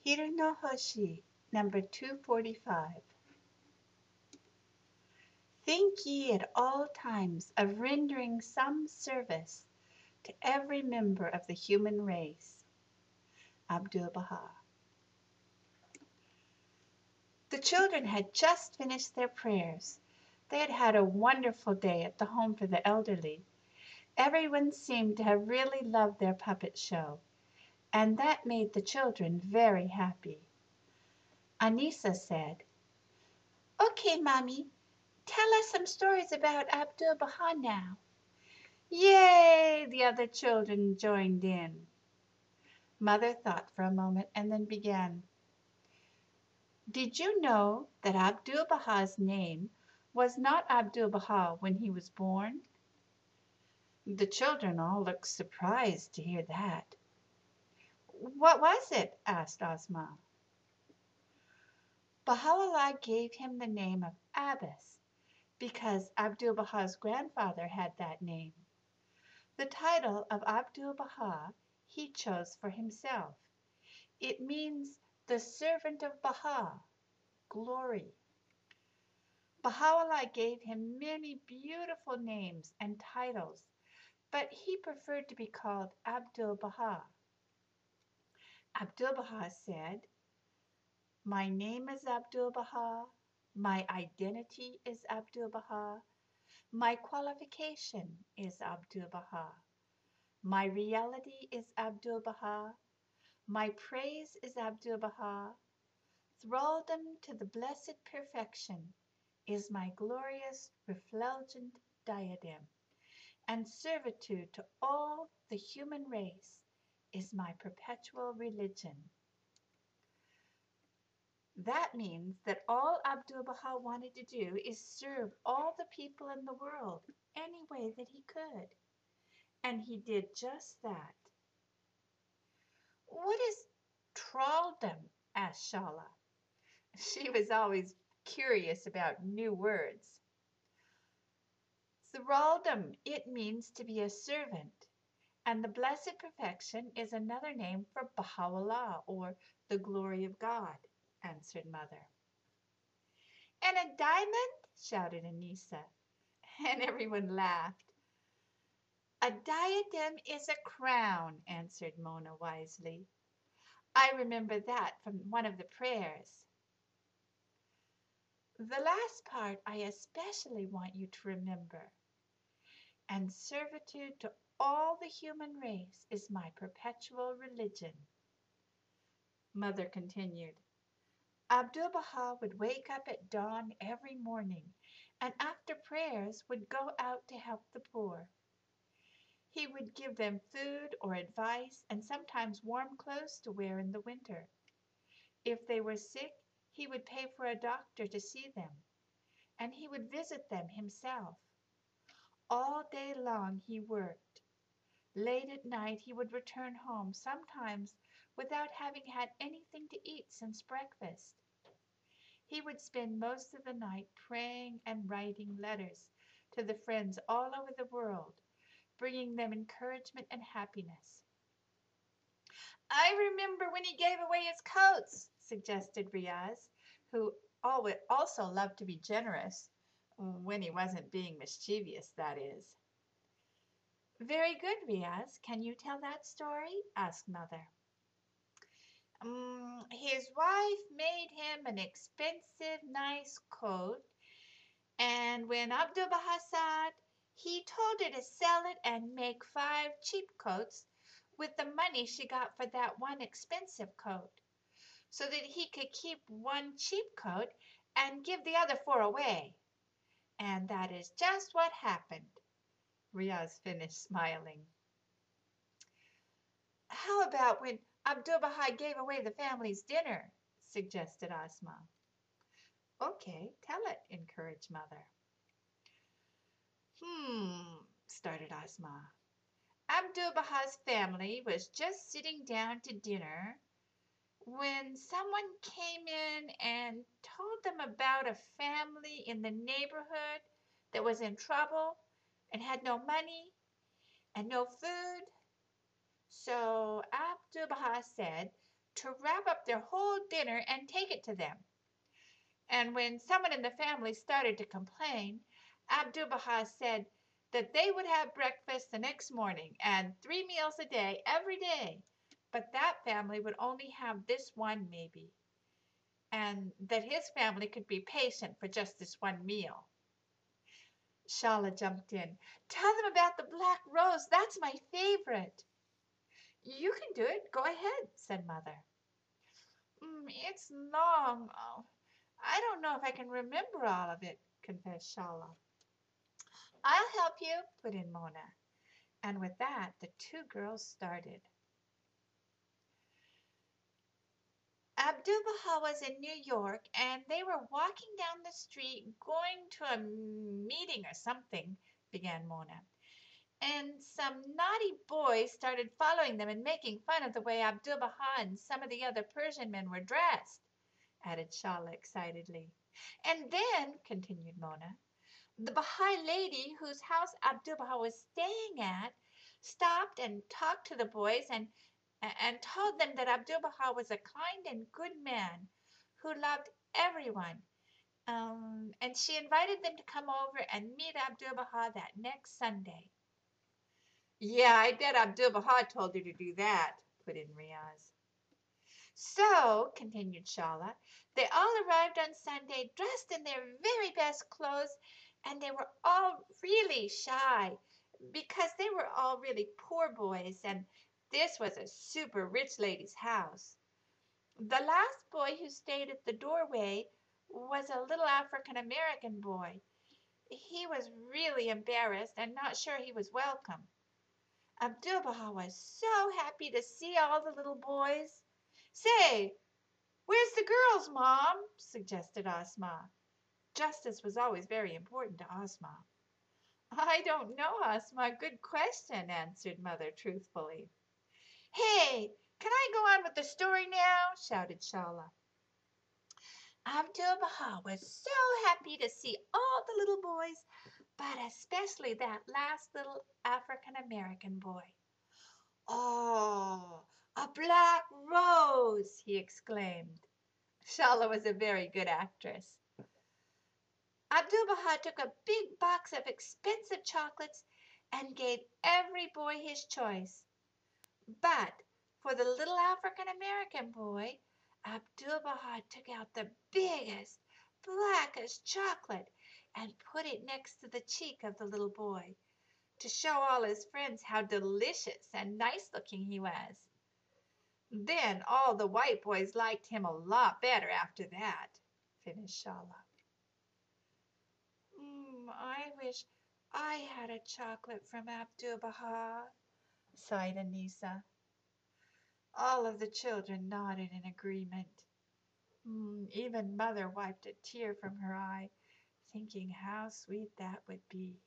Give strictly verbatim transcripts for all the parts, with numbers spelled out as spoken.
Hirunohoshi, number two forty-five. Think ye at all times of rendering some service to every member of the human race. Abdu'l-Baha. The children had just finished their prayers. They had had a wonderful day at the home for the elderly. Everyone seemed to have really loved their puppet show, and that made the children very happy. Anissa said, "Okay, Mommy, tell us some stories about Abdu'l-Baha now." Yay! The other children joined in. Mother thought for a moment and then began. Did you know that Abdu'l-Baha's name was not Abdu'l-Baha when he was born? The children all looked surprised to hear that. What was it? Asked Ozma. Baha'u'llah gave him the name of Abbas because Abdu'l-Baha's grandfather had that name. The title of Abdu'l-Baha he chose for himself. It means the servant of Baha, glory. Baha'u'llah gave him many beautiful names and titles, but he preferred to be called Abdu'l-Baha. Abdu'l-Baha said, "My name is Abdu'l-Baha, my identity is Abdu'l-Baha, my qualification is Abdu'l-Baha, my reality is Abdu'l-Baha, my praise is Abdu'l-Baha, thraldom to the blessed perfection is my glorious refulgent diadem, and servitude to all the human race is my perpetual religion." That means that all Abdu'l-Baha wanted to do is serve all the people in the world any way that he could. And he did just that. "What is thraldom?" asked Shala. She was always curious about new words. Thraldom, it means to be a servant. And the blessed perfection is another name for Baha'u'llah, or the glory of God, answered Mother. "And a diamond?" shouted Anissa, and everyone laughed. "A diadem is a crown," answered Mona wisely. "I remember that from one of the prayers." "The last part I especially want you to remember. And servitude to all the human race is my perpetual religion." Mother continued. Abdu'l-Baha would wake up at dawn every morning, and after prayers would go out to help the poor. He would give them food or advice and sometimes warm clothes to wear in the winter. If they were sick, he would pay for a doctor to see them, and he would visit them himself. All day long he worked. Late at night he would return home, sometimes without having had anything to eat since breakfast. He would spend most of the night praying and writing letters to the friends all over the world, bringing them encouragement and happiness. "I remember when he gave away his coats," suggested Riaz, who also loved to be generous, when he wasn't being mischievous, that is. "Very good, Riaz. Can you tell that story?" asked Mother. Um, his wife made him an expensive, nice coat, and when Abdu'l-Baha saw it, he told her to sell it and make five cheap coats with the money she got for that one expensive coat, so that he could keep one cheap coat and give the other four away. And that is just what happened." Riaz finished smiling. "How about when Abdu'l-Baha gave away the family's dinner?" suggested Ozma. "Okay, tell it," encouraged Mother. "Hmm," started Ozma. "Abdu'l-Baha's family was just sitting down to dinner when someone came in and told them about a family in the neighborhood that was in trouble and had no money and no food. So Abdu'l-Baha said to wrap up their whole dinner and take it to them. And when someone in the family started to complain, Abdu'l-Baha said that they would have breakfast the next morning and three meals a day every day, but that family would only have this one maybe, and that his family could be patient for just this one meal. Shala jumped in. Tell them about the black rose. That's my favorite. You can do it. Go ahead, said Mother. Mm, it's long. Oh, I don't know if I can remember all of it, confessed Shala. I'll help you, put in Mona. And with that, the two girls started. Abdu'l-Baha was in New York, and they were walking down the street going to a meeting or something, began Mona. And some naughty boys started following them and making fun of the way Abdu'l-Baha and some of the other Persian men were dressed, added Shala excitedly. And then, continued Mona, the Baha'i lady whose house Abdu'l-Baha was staying at stopped and talked to the boys and and told them that Abdu'l-Baha was a kind and good man who loved everyone. Um, and she invited them to come over and meet Abdu'l-Baha that next Sunday. Yeah, I bet Abdu'l-Baha told her to do that, put in Riaz. So, continued Shala, they all arrived on Sunday dressed in their very best clothes, and they were all really shy because they were all really poor boys, and this was a super rich lady's house. The last boy who stayed at the doorway was a little African American boy. He was really embarrassed and not sure he was welcome. Abdu'l-Baha was so happy to see all the little boys. Say, where's the girls, Mom? Suggested Asma. Justice was always very important to Asma. I don't know, Asma. Good question, answered Mother truthfully. Hey, can I go on with the story now? Shouted Shala. Abdu'l-Baha was so happy to see all the little boys, but especially that last little African American boy. Oh, a black rose, he exclaimed. Shala was a very good actress. Abdu'l-Baha took a big box of expensive chocolates and gave every boy his choice. But for the little African American boy, Abdu'l-Baha took out the biggest, blackest chocolate and put it next to the cheek of the little boy to show all his friends how delicious and nice looking he was. Then all the white boys liked him a lot better after that, finished Shala. Mm, I wish I had a chocolate from Abdu'l-Baha, sighed Anisa. All of the children nodded in agreement. Mm, even Mother wiped a tear from her eye, thinking how sweet that would be.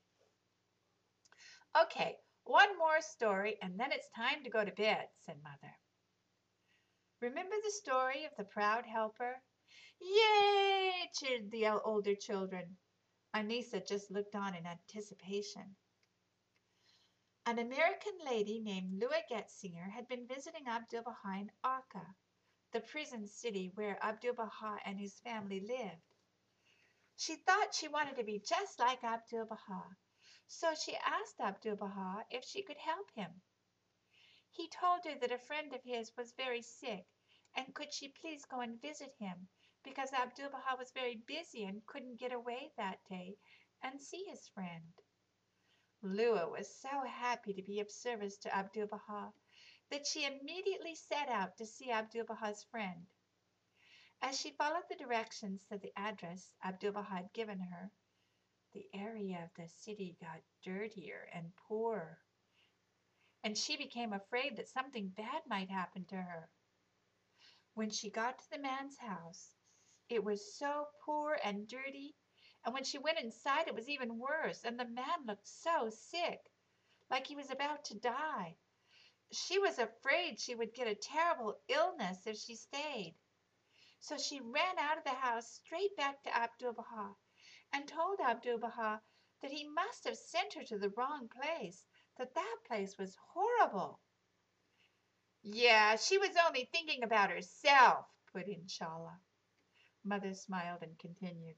Okay, one more story, and then it's time to go to bed, said Mother. Remember the story of the proud helper? Yay! Cheered the older children. Anisa just looked on in anticipation. An American lady named Lua Getzinger had been visiting Abdu'l-Baha in Akka, the prison city where Abdu'l-Baha and his family lived. She thought she wanted to be just like Abdu'l-Baha, so she asked Abdu'l-Baha if she could help him. He told her that a friend of his was very sick, and could she please go and visit him, because Abdu'l-Baha was very busy and couldn't get away that day and see his friend. Lua was so happy to be of service to Abdu'l-Baha that she immediately set out to see Abdu'l-Baha's friend. As she followed the directions to the address Abdu'l-Baha had given her, the area of the city got dirtier and poorer, and she became afraid that something bad might happen to her. When she got to the man's house, it was so poor and dirty, and when she went inside it was even worse, and the man looked so sick, like he was about to die. She was afraid she would get a terrible illness if she stayed. So she ran out of the house straight back to Abdu'l-Baha and told Abdu'l-Baha that he must have sent her to the wrong place, that that place was horrible. Yeah, she was only thinking about herself, put in Shala. Mother smiled and continued.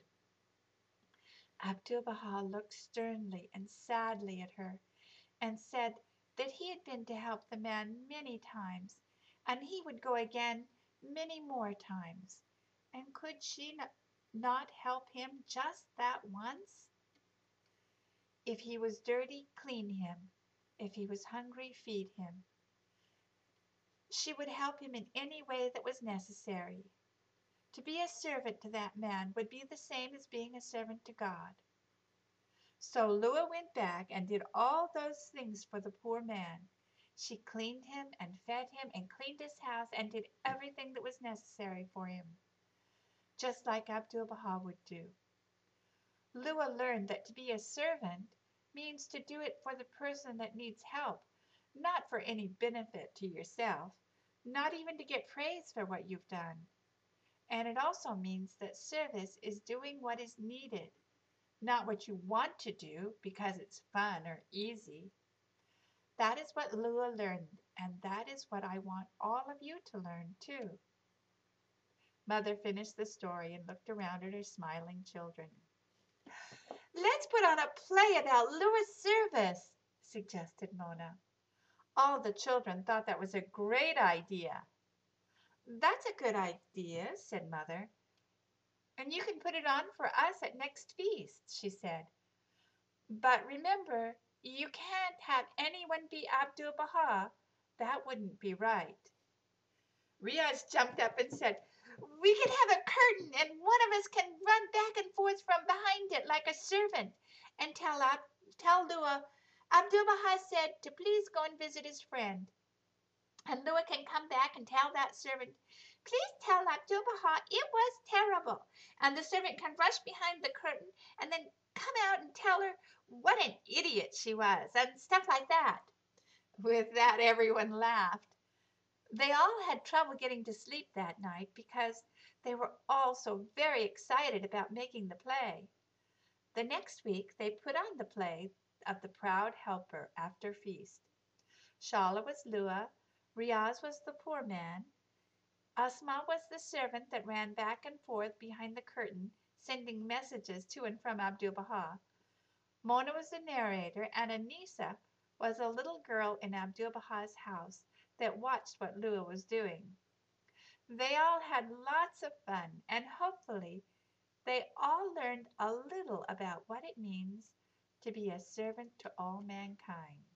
Abdu'l-Baha looked sternly and sadly at her and said that he had been to help the man many times, and he would go again many more times. And could she not help him just that once? If he was dirty, clean him. If he was hungry, feed him. She would help him in any way that was necessary. To be a servant to that man would be the same as being a servant to God. So Lua went back and did all those things for the poor man. She cleaned him and fed him and cleaned his house and did everything that was necessary for him, just like Abdu'l-Baha would do. Lua learned that to be a servant means to do it for the person that needs help, not for any benefit to yourself, not even to get praise for what you've done. And it also means that service is doing what is needed, not what you want to do because it's fun or easy. That is what Lua learned, and that is what I want all of you to learn too. Mother finished the story and looked around at her smiling children. Let's put on a play about Lua's service, suggested Mona. All the children thought that was a great idea. That's a good idea, said Mother. And you can put it on for us at next feast, she said. But remember, you can't have anyone be Abdu'l-Baha. That wouldn't be right. Riaz jumped up and said, we can have a curtain and one of us can run back and forth from behind it like a servant and tell, Ab- tell Lua, Abdu'l-Baha said to please go and visit his friend. And Lua can come back and tell that servant, please tell Abdu'l-Baha it was terrible. And the servant can rush behind the curtain and then come out and tell her what an idiot she was and stuff like that. With that, everyone laughed. They all had trouble getting to sleep that night because they were all so very excited about making the play. The next week they put on the play of the Proud Helper after feast. Shala was Lua, Riaz was the poor man, Asma was the servant that ran back and forth behind the curtain, sending messages to and from Abdu'l-Baha. Mona was the narrator, and Anisa was a little girl in Abdu'l-Baha's house that watched what Lua was doing. They all had lots of fun, and hopefully they all learned a little about what it means to be a servant to all mankind.